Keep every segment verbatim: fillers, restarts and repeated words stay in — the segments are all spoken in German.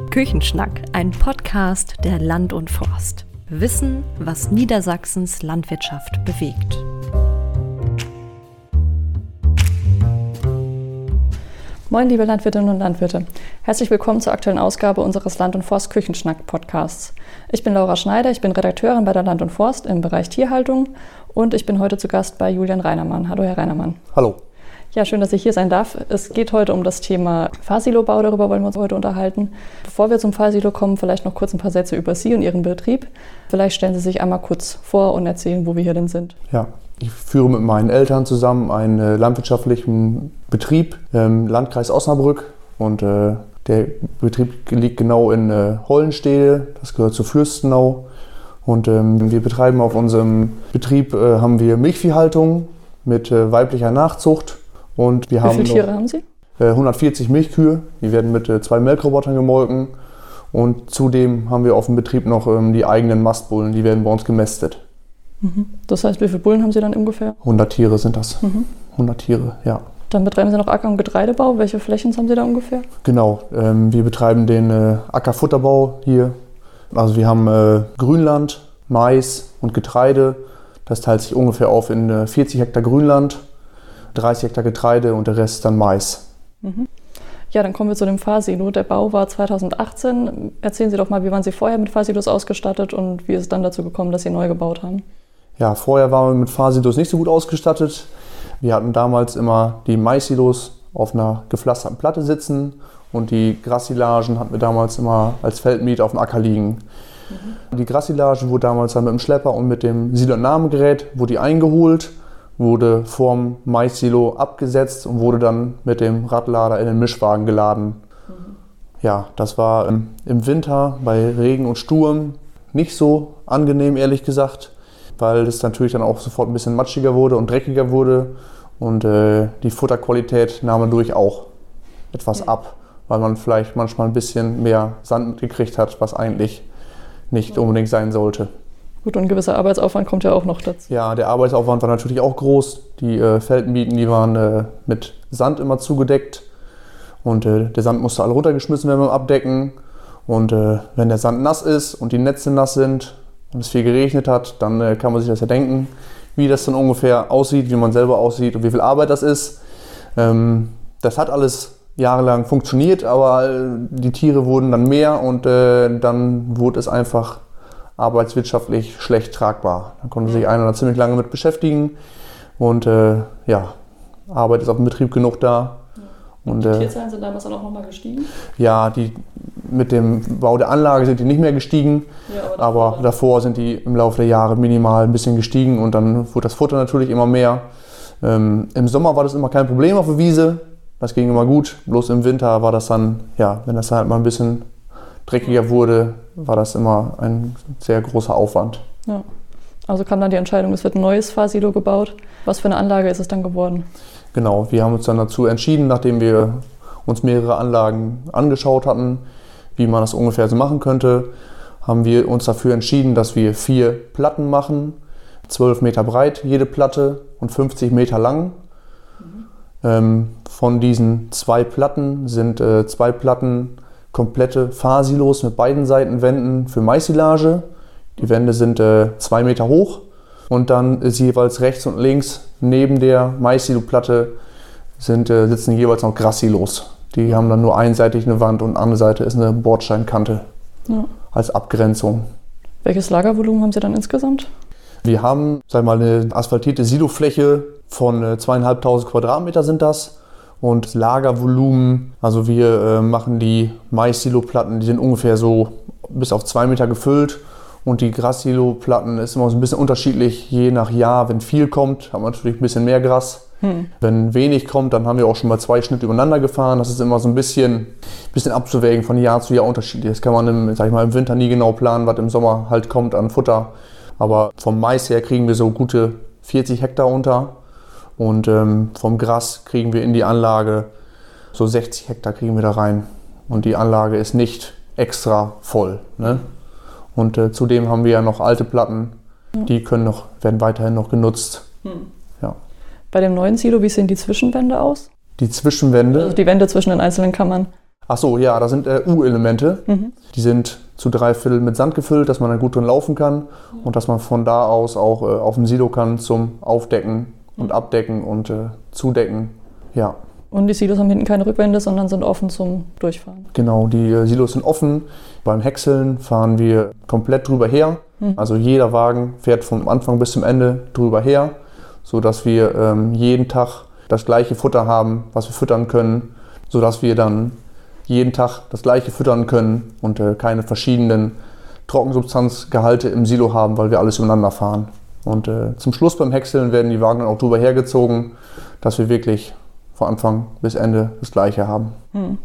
Küchenschnack, ein Podcast der Land und Forst. Wissen, was Niedersachsens Landwirtschaft bewegt. Moin, liebe Landwirtinnen und Landwirte. Herzlich willkommen zur aktuellen Ausgabe unseres Land- und Forst-Küchenschnack-Podcasts. Ich bin Laura Schneider, ich bin Redakteurin bei der Land und Forst im Bereich Tierhaltung und ich bin heute zu Gast bei Julian Reinermann. Hallo, Herr Reinermann. Hallo. Ja, schön, dass ich hier sein darf. Es geht heute um das Thema Fahrsilobau, darüber wollen wir uns heute unterhalten. Bevor wir zum Fahrsilo kommen, vielleicht noch kurz ein paar Sätze über Sie und Ihren Betrieb. Vielleicht stellen Sie sich einmal kurz vor und erzählen, wo wir hier denn sind. Ja, ich führe mit meinen Eltern zusammen einen äh, landwirtschaftlichen Betrieb im Landkreis Osnabrück und äh, der Betrieb liegt genau in äh, Hollenstede, das gehört zu Fürstenau und ähm, wir betreiben auf unserem Betrieb äh, haben wir Milchviehhaltung mit äh, weiblicher Nachzucht und wir Wie haben viele noch, Tiere haben Sie? Äh, hundertvierzig Milchkühe, die werden mit äh, zwei Melkrobotern gemolken und zudem haben wir auf dem Betrieb noch ähm, die eigenen Mastbullen, die werden bei uns gemästet. Das heißt, wie viele Bullen haben Sie dann ungefähr? hundert Tiere sind das. Mhm. hundert Tiere, ja. Dann betreiben Sie noch Acker- und Getreidebau. Welche Flächen haben Sie da ungefähr? Genau, ähm, wir betreiben den äh, Ackerfutterbau hier. Also wir haben äh, Grünland, Mais und Getreide. Das teilt sich ungefähr auf in äh, vierzig Hektar Grünland, dreißig Hektar Getreide und der Rest dann Mais. Mhm. Ja, dann kommen wir zu dem Fahrsilo. Der Bau war zweitausendachtzehn. Erzählen Sie doch mal, wie waren Sie vorher mit Fahrsilos ausgestattet und wie ist es dann dazu gekommen, dass Sie neu gebaut haben? Ja, vorher waren wir mit Fahrsilos nicht so gut ausgestattet. Wir hatten damals immer die Mais-Silos auf einer gepflasterten Platte sitzen und die Grassilagen hatten wir damals immer als Feldmiet auf dem Acker liegen. Mhm. Die Grassilage wurde damals dann mit dem Schlepper und mit dem Silo-Entnahmegerät wurde die eingeholt, wurde vorm Mais-Silo abgesetzt und wurde dann mit dem Radlader in den Mischwagen geladen. Mhm. Ja, das war im, im Winter bei Regen und Sturm nicht so angenehm, ehrlich gesagt, weil es natürlich dann auch sofort ein bisschen matschiger wurde und dreckiger wurde und äh, die Futterqualität nahm dadurch auch etwas ja. ab, weil man vielleicht manchmal ein bisschen mehr Sand gekriegt hat, was eigentlich nicht ja. unbedingt sein sollte. Gut, und ein gewisser Arbeitsaufwand kommt ja auch noch dazu. Ja, der Arbeitsaufwand war natürlich auch groß. Die äh, Feldmieten, die waren äh, mit Sand immer zugedeckt und äh, der Sand musste alle runtergeschmissen werden beim Abdecken und äh, wenn der Sand nass ist und die Netze nass sind und es viel geregnet hat, dann äh, kann man sich das ja denken, wie das dann ungefähr aussieht, wie man selber aussieht und wie viel Arbeit das ist. Ähm, das hat alles jahrelang funktioniert, aber äh, die Tiere wurden dann mehr und äh, dann wurde es einfach arbeitswirtschaftlich schlecht tragbar. Da konnte sich einer da ziemlich lange mit beschäftigen und äh, ja, Arbeit ist auf dem Betrieb genug da. Und die Tierzahlen sind damals dann auch nochmal gestiegen? Ja, die, mit dem Bau der Anlage sind die nicht mehr gestiegen, ja, aber, davor, aber davor sind die im Laufe der Jahre minimal ein bisschen gestiegen und dann wurde das Futter natürlich immer mehr. Ähm, Im Sommer war das immer kein Problem auf der Wiese, das ging immer gut, bloß im Winter war das dann, ja, wenn das halt mal ein bisschen dreckiger wurde, war das immer ein sehr großer Aufwand. Ja. Also kam dann die Entscheidung, es wird ein neues Fahrsilo gebaut. Was für eine Anlage ist es dann geworden? Genau, wir haben uns dann dazu entschieden, nachdem wir uns mehrere Anlagen angeschaut hatten, wie man das ungefähr so machen könnte, haben wir uns dafür entschieden, dass wir vier Platten machen, zwölf Meter breit jede Platte und fünfzig Meter lang. Mhm. Ähm, von diesen zwei Platten sind äh, zwei Platten komplette Fahrsilos mit beiden Seitenwänden für Maissilage. Die Wände sind äh, zwei Meter hoch und dann ist jeweils rechts und links neben der Mais-Silo-Platte sind, äh, sitzen jeweils noch Grassilos. Die haben dann nur einseitig eine Wand und andere Seite ist eine Bordsteinkante ja. als Abgrenzung. Welches Lagervolumen haben Sie dann insgesamt? Wir haben, sag mal, eine asphaltierte Silofläche von äh, zweieinhalbtausend Quadratmeter sind das. Und das Lagervolumen, also wir äh, machen die Mais-Silo-Platten, die sind ungefähr so bis auf zwei Meter gefüllt. Und die Gras-Silo-Platten ist immer so ein bisschen unterschiedlich, je nach Jahr. Wenn viel kommt, haben wir natürlich ein bisschen mehr Gras. Hm. Wenn wenig kommt, dann haben wir auch schon mal zwei Schnitte übereinander gefahren. Das ist immer so ein bisschen, bisschen abzuwägen, von Jahr zu Jahr unterschiedlich. Das kann man im, sag ich mal, im Winter nie genau planen, was im Sommer halt kommt an Futter. Aber vom Mais her kriegen wir so gute vierzig Hektar unter. Und ähm, vom Gras kriegen wir in die Anlage so sechzig Hektar kriegen wir da rein. Und die Anlage ist nicht extra voll. Ne? Und äh, zudem haben wir ja noch alte Platten, die können noch, werden weiterhin noch genutzt. Hm. Ja. Bei dem neuen Silo, wie sehen die Zwischenwände aus? Die Zwischenwände? Also die Wände zwischen den einzelnen Kammern. Ach so, ja, das sind äh, U-Elemente. Mhm. Die sind zu drei Viertel mit Sand gefüllt, dass man dann gut drin laufen kann und dass man von da aus auch äh, auf dem Silo kann zum Aufdecken und Abdecken und äh, Zudecken. Ja. Und die Silos haben hinten keine Rückwände, sondern sind offen zum Durchfahren. Genau, die äh, Silos sind offen. Beim Häckseln fahren wir komplett drüber her. Mhm. Also jeder Wagen fährt vom Anfang bis zum Ende drüber her, sodass wir ähm, jeden Tag das gleiche Futter haben, was wir füttern können, sodass wir dann jeden Tag das gleiche füttern können und äh, keine verschiedenen Trockensubstanzgehalte im Silo haben, weil wir alles übereinander fahren. Und äh, zum Schluss beim Häckseln werden die Wagen dann auch drüber hergezogen, dass wir wirklich von Anfang bis Ende das Gleiche haben. Hm.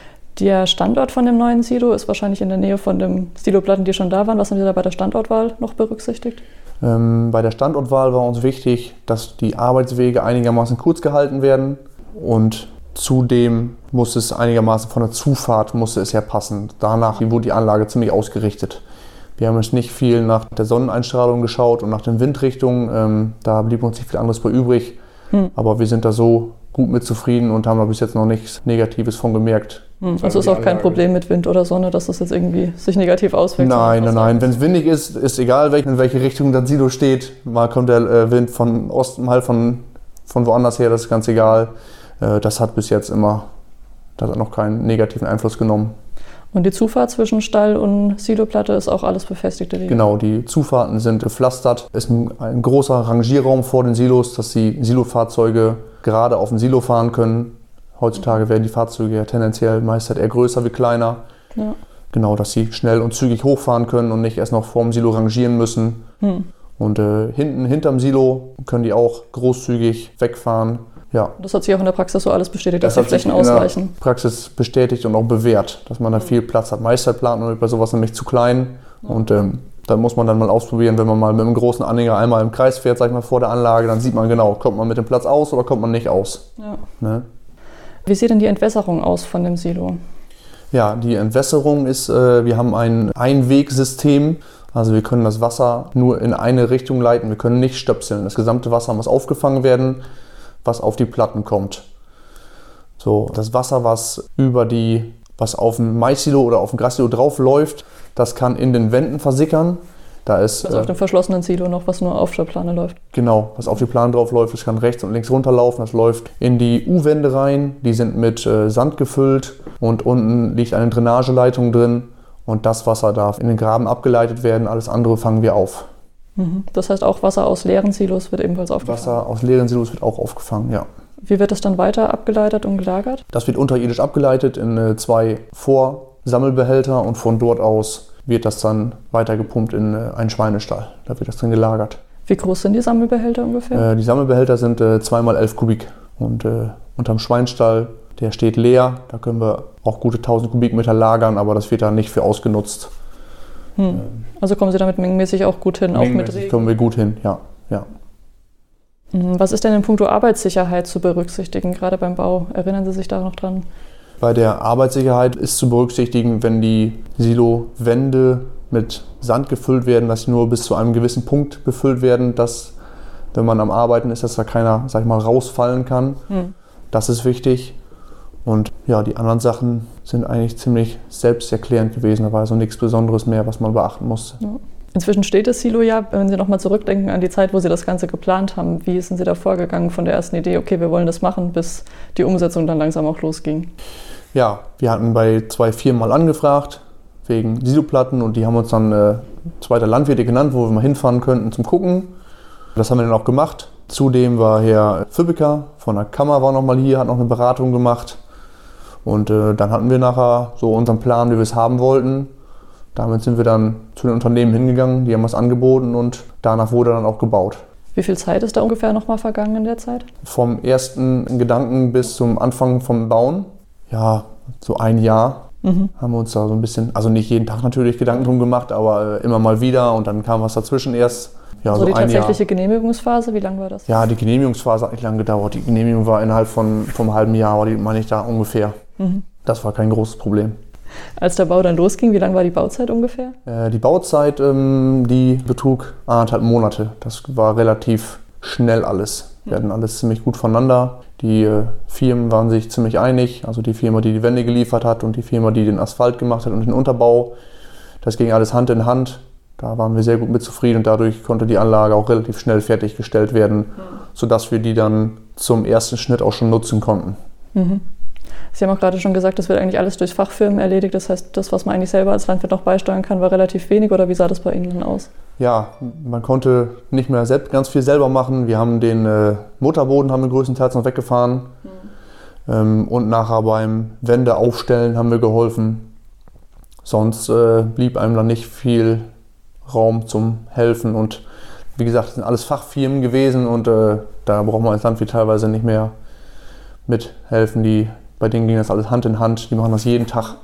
Der Standort von dem neuen Silo ist wahrscheinlich in der Nähe von den Siloplatten, die schon da waren. Was haben Sie da bei der Standortwahl noch berücksichtigt? Ähm, bei der Standortwahl war uns wichtig, dass die Arbeitswege einigermaßen kurz gehalten werden und zudem muss es einigermaßen von der Zufahrt musste es ja passen. Danach wurde die Anlage ziemlich ausgerichtet. Wir haben jetzt nicht viel nach der Sonneneinstrahlung geschaut und nach den Windrichtungen. Ähm, da blieb uns nicht viel anderes bei übrig. Hm. Aber wir sind da so gut mit zufrieden und haben da bis jetzt noch nichts Negatives von gemerkt. Hm. Also ist auch kein Problem mit Wind oder Sonne, dass das jetzt irgendwie sich negativ auswirkt? Nein, nein, nein. Wenn es windig ist, ist egal, in welche Richtung das Silo steht. Mal kommt der Wind von Osten, mal von, von woanders her, das ist ganz egal. Das hat bis jetzt immer, das hat noch keinen negativen Einfluss genommen. Und die Zufahrt zwischen Stall und Siloplatte ist auch alles befestigte Wege? Genau, die Zufahrten sind gepflastert. Es ist ein, ein großer Rangierraum vor den Silos, dass die Silofahrzeuge gerade auf dem Silo fahren können. Heutzutage werden die Fahrzeuge ja tendenziell meist halt eher größer wie kleiner. Ja. Genau, dass sie schnell und zügig hochfahren können und nicht erst noch vor dem Silo rangieren müssen. Hm. Und äh, hinten, hinterm Silo können die auch großzügig wegfahren. Ja. Das hat sich auch in der Praxis so alles bestätigt, dass die Flächen ausreichen. In der Praxis bestätigt und auch bewährt, dass man da viel Platz hat. Meist halt plant man bei sowas nämlich zu klein. Ja. Und ähm, da muss man dann mal ausprobieren, wenn man mal mit einem großen Anhänger einmal im Kreis fährt, sag ich mal, vor der Anlage, dann sieht man genau, kommt man mit dem Platz aus oder kommt man nicht aus. Ja. Ne? Wie sieht denn die Entwässerung aus von dem Silo? Ja, die Entwässerung ist, äh, wir haben ein Einwegsystem. Also wir können das Wasser nur in eine Richtung leiten, wir können nicht stöpseln. Das gesamte Wasser muss aufgefangen werden, was auf die Platten kommt. So, das Wasser, was über die, was auf dem Mais-Silo oder auf dem Grassilo drauf läuft, das kann in den Wänden versickern. Da ist, also auf dem verschlossenen Silo noch, was nur auf der Plane läuft. Genau, was auf die Plane drauf läuft, das kann rechts und links runterlaufen. Das läuft in die U-Wände rein, die sind mit äh, Sand gefüllt und unten liegt eine Drainageleitung drin. Und das Wasser darf in den Graben abgeleitet werden, alles andere fangen wir auf. Das heißt, auch Wasser aus leeren Silos wird ebenfalls aufgefangen? Wasser aus leeren Silos wird auch aufgefangen, ja. Wie wird das dann weiter abgeleitet und gelagert? Das wird unterirdisch abgeleitet in äh, zwei Vorsammelbehälter und von dort aus wird das dann weiter gepumpt in äh, einen Schweinestall. Da wird das dann gelagert. Wie groß sind die Sammelbehälter ungefähr? Äh, die Sammelbehälter sind äh, zwei mal elf Kubik und äh, unterm Schweinestall, der steht leer. Da können wir auch gute tausend Kubikmeter lagern, aber das wird da nicht für ausgenutzt. Hm. Also kommen Sie damit mengenmäßig auch gut hin? Auch mit Regen? Kommen wir gut hin, ja, ja. Was ist denn in puncto Arbeitssicherheit zu berücksichtigen, gerade beim Bau? Erinnern Sie sich da noch dran? Bei der Arbeitssicherheit ist zu berücksichtigen, wenn die Silowände mit Sand gefüllt werden, dass sie nur bis zu einem gewissen Punkt befüllt werden, dass, wenn man am Arbeiten ist, dass da keiner, sag ich mal, rausfallen kann. Hm. Das ist wichtig. Und ja, die anderen Sachen sind eigentlich ziemlich selbsterklärend gewesen. Da war also nichts Besonderes mehr, was man beachten musste. Ja. Inzwischen steht das Silo ja, wenn Sie nochmal zurückdenken an die Zeit, wo Sie das Ganze geplant haben. Wie sind Sie da vorgegangen von der ersten Idee, okay, wir wollen das machen, bis die Umsetzung dann langsam auch losging? Ja, wir hatten bei zwei Firmen mal angefragt, wegen Siloplatten, und die haben uns dann äh, zweiter Landwirte genannt, wo wir mal hinfahren könnten zum Gucken. Das haben wir dann auch gemacht. Zudem war Herr Fübbecker von der Kammer war noch mal hier, hat noch eine Beratung gemacht. Und äh, dann hatten wir nachher so unseren Plan, wie wir es haben wollten. Damit sind wir dann zu den Unternehmen hingegangen, die haben was angeboten und danach wurde dann auch gebaut. Wie viel Zeit ist da ungefähr nochmal vergangen in der Zeit? Vom ersten Gedanken bis zum Anfang vom Bauen, ja, so ein Jahr mhm. haben wir uns da so ein bisschen, also nicht jeden Tag natürlich Gedanken drum gemacht, aber äh, immer mal wieder und dann kam was dazwischen erst. Ja, also so die ein tatsächliche Jahr. Genehmigungsphase, wie lange war das? Ja, die Genehmigungsphase hat nicht lange gedauert. Die Genehmigung war innerhalb von vom halben Jahr, war die, meine ich, da ungefähr. Mhm. Das war kein großes Problem. Als der Bau dann losging, wie lange war die Bauzeit ungefähr? Äh, die Bauzeit, ähm, die betrug anderthalb Monate. Das war relativ schnell alles. Wir hatten alles ziemlich gut voneinander. Die äh, Firmen waren sich ziemlich einig, also die Firma, die die Wände geliefert hat und die Firma, die den Asphalt gemacht hat und den Unterbau. Das ging alles Hand in Hand. Da waren wir sehr gut mit zufrieden und dadurch konnte die Anlage auch relativ schnell fertiggestellt werden, mhm. sodass wir die dann zum ersten Schnitt auch schon nutzen konnten. Mhm. Sie haben auch gerade schon gesagt, das wird eigentlich alles durch Fachfirmen erledigt. Das heißt, das, was man eigentlich selber als Landwirt noch beisteuern kann, war relativ wenig. Oder wie sah das bei Ihnen dann aus? Ja, man konnte nicht mehr selbst, ganz viel selber machen. Wir haben den äh, Motorboden haben wir größtenteils noch weggefahren. Mhm. Ähm, und nachher beim Wände aufstellen haben wir geholfen. Sonst äh, blieb einem dann nicht viel Raum zum Helfen. Und wie gesagt, das sind alles Fachfirmen gewesen und äh, da braucht man als Landwirt teilweise nicht mehr mithelfen. Die, bei denen ging das alles Hand in Hand, die machen das jeden Tag.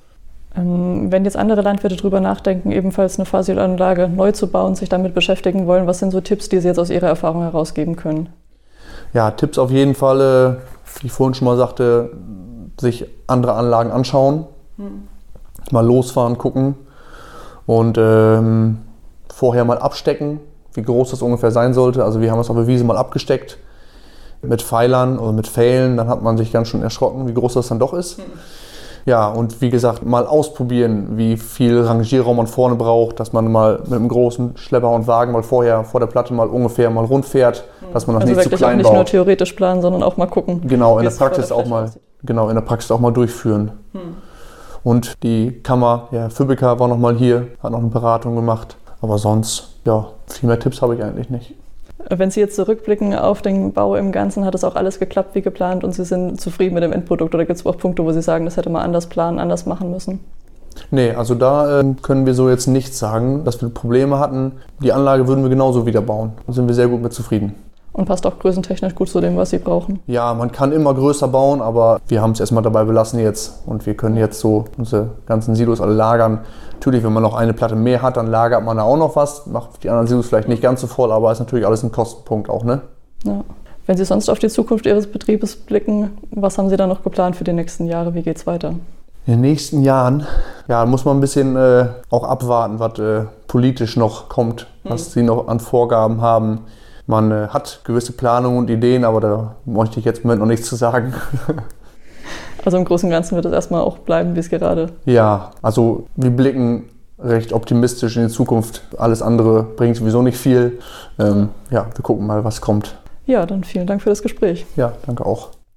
Ähm, wenn jetzt andere Landwirte darüber nachdenken, ebenfalls eine Fahrsiloanlage neu zu bauen, sich damit beschäftigen wollen, was sind so Tipps, die Sie jetzt aus Ihrer Erfahrung herausgeben können? Ja, Tipps auf jeden Fall, äh, wie ich vorhin schon mal sagte, sich andere Anlagen anschauen, hm. mal losfahren, gucken und ähm, vorher mal abstecken, wie groß das ungefähr sein sollte. Also wir haben es auf der Wiese mal abgesteckt mit Pfeilern oder mit Pfählen, dann hat man sich ganz schön erschrocken, wie groß das dann doch ist. Hm. Ja, und wie gesagt, mal ausprobieren, wie viel Rangierraum man vorne braucht, dass man mal mit einem großen Schlepper und Wagen mal vorher vor der Platte mal ungefähr mal rund fährt, dass man das also nicht zu klein baut. Also wirklich auch nicht nur theoretisch planen, sondern auch mal gucken. Genau, in der Praxis auch mal, genau, in der Praxis auch mal durchführen. Hm. Und die Kammer, ja, Fübica war noch mal hier, hat noch eine Beratung gemacht. Aber sonst, ja, viel mehr Tipps habe ich eigentlich nicht. Wenn Sie jetzt zurückblicken auf den Bau im Ganzen, hat es auch alles geklappt wie geplant und Sie sind zufrieden mit dem Endprodukt? Oder gibt es auch Punkte, wo Sie sagen, das hätte man anders planen, anders machen müssen? Nee, also da äh, können wir so jetzt nichts sagen, dass wir Probleme hatten. Die Anlage würden wir genauso wieder bauen. Da sind wir sehr gut mit zufrieden. Und passt auch größentechnisch gut zu dem, was Sie brauchen? Ja, man kann immer größer bauen, aber wir haben es erstmal dabei belassen jetzt. Und wir können jetzt so unsere ganzen Silos alle lagern. Natürlich, wenn man noch eine Platte mehr hat, dann lagert man da auch noch was. Macht die anderen Silos vielleicht nicht ganz so voll, aber ist natürlich alles ein Kostenpunkt auch, ne? Ja. Wenn Sie sonst auf die Zukunft Ihres Betriebes blicken, was haben Sie da noch geplant für die nächsten Jahre? Wie geht's weiter? In den nächsten Jahren, ja, muss man ein bisschen äh, auch abwarten, was äh, politisch noch kommt, was mhm. Sie noch an Vorgaben haben. Man äh, hat gewisse Planungen und Ideen, aber da möchte ich jetzt im Moment noch nichts zu sagen. Also im Großen und Ganzen wird es erstmal auch bleiben, wie es gerade... Ja, also wir blicken recht optimistisch in die Zukunft. Alles andere bringt sowieso nicht viel. Ähm, ja, wir gucken mal, was kommt. Ja, dann vielen Dank für das Gespräch. Ja, danke auch.